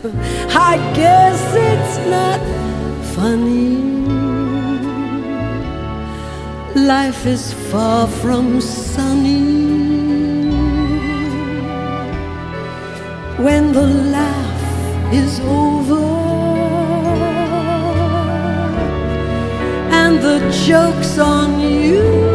I guess it's not funny. Life is far from sunny when the laugh is over and the joke's on you.